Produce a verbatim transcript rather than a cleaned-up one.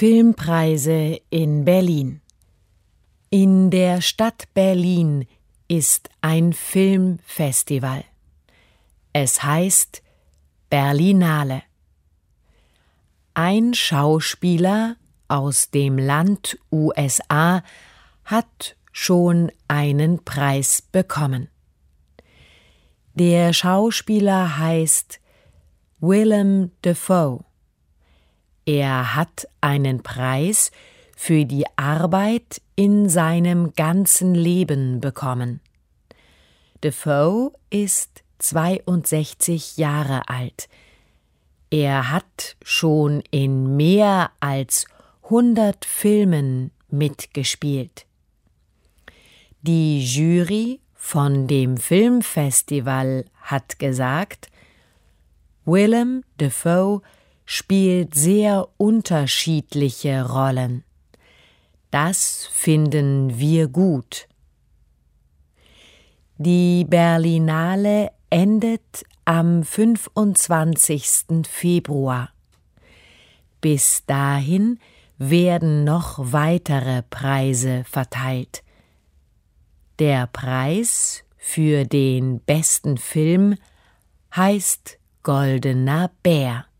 Filmpreise in Berlin. In der Stadt Berlin ist ein Filmfestival. Es heißt Berlinale. Ein Schauspieler aus dem Land U S A hat schon einen Preis bekommen. Der Schauspieler heißt Willem Dafoe. Er hat einen Preis für die Arbeit in seinem ganzen Leben bekommen. Dafoe ist zweiundsechzig Jahre alt. Er hat schon in mehr als hundert Filmen mitgespielt. Die Jury von dem Filmfestival hat gesagt, Willem Dafoe spielt sehr unterschiedliche Rollen. Das finden wir gut. Die Berlinale endet am fünfundzwanzigsten Februar. Bis dahin werden noch weitere Preise verteilt. Der Preis für den besten Film heißt Goldener Bär.